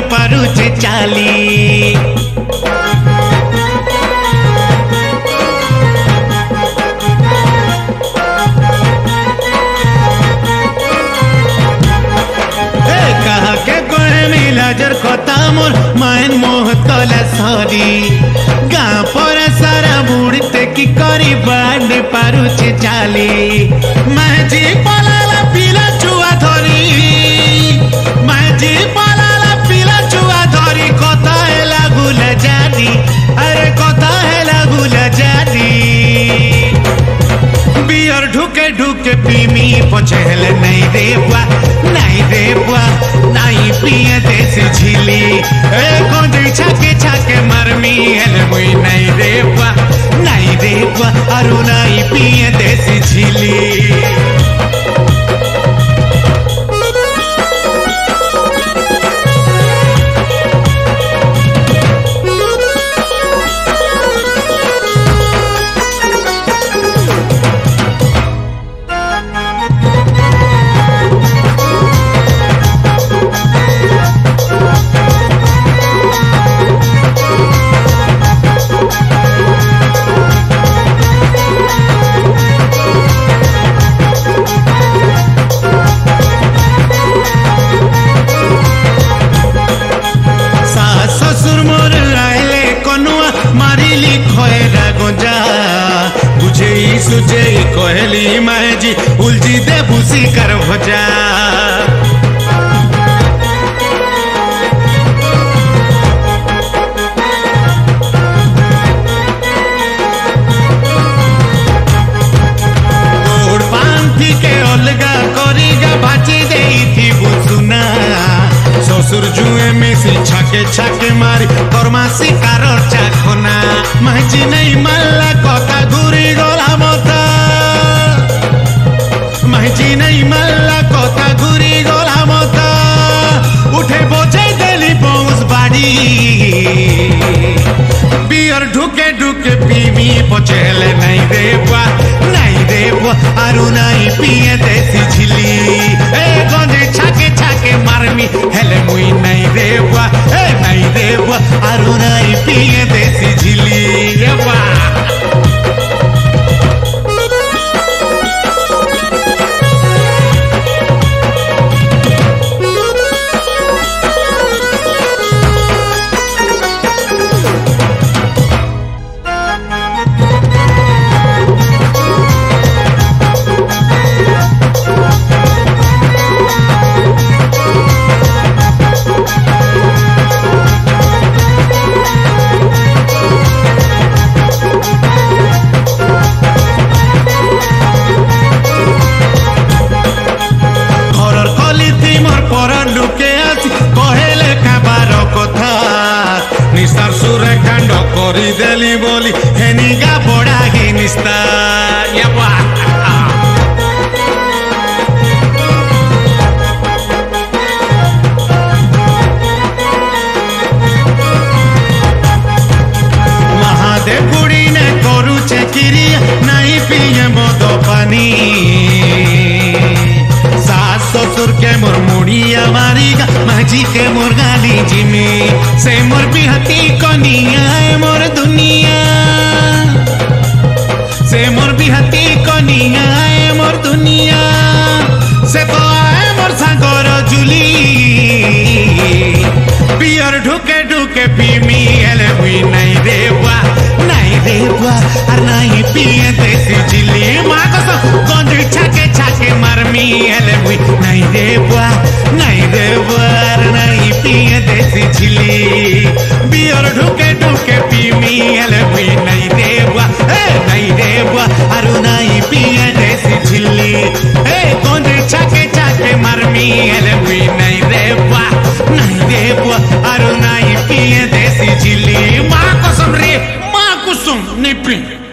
पारुचे चाली कहा के कोहे मिलाजर कथा मोर मायन मोह तला सरी गाँ पर सारा बुड़ते की करी बाड़े पारुचे चाली माजी पलाला पिला चुआ धरी माजी पलाला पिला चुआ धरी कथा है लागुल जानी अरे कथा है लागुल जानी बियर ढुके ढुके पीमी पचहल नहीं देवा नहीं पिए देसी झिली कोंडी छाके छाके मरमी हेल मुई नहीं देवा अरु नहीं पिए देसी झिली सुजे कोहली माजी उलझी दे भूसी कर भजा गोड़ पांथी के अलगा करीगा भाजी दे थी बुसुना ससुर जुए में सी छाके छाके मारी और मासी कारो चाखोना माजी नहीं मल्ला कोता घुरी गोला मोता माजी नहीं मल्ला कोता घुरी गोला मोता उठे बोझे देली बोस बाड़ी बियर ढुके ढुके पीवी पचेले नहीं देवा अरु नहीं पिए देसी झिली गंजे छाके छाके मारमी हेले मुई नहीं देवा अरु नहीं पिए देसी झिली निस्तार सुरे कांड करी देली बोली हेनिगा बड़ा ही निस्तार महादेव गुड़ी ने करुचे क्रिया नहीं पिए मद पानी ससुर के मोर मुड़िया मारीगा माजी के मोर गाली जिमी से मोर बिहती कनिया है मोर दुनिया से मोर बिहती कनिया है मोर दुनिया से तो आए मोर सागर जुली बियर ढुके ढुके पीमी हेले हुई नहीं देवा और नहीं पिए देसी झिली माँ कसम गंजी छाके छाके मरमी हेले हुई नहीं देवा और नहीं पिए देसी झिली बियर ढुके ढुके पीमी हेले हुई नहीं देवा और नहीं पिए देसी झिली गंजी छाके छाके मरमी हेले हुई नहीं देवा और नहीं पिए देसी झिली माँ कसम रे माँ कुसुम निपी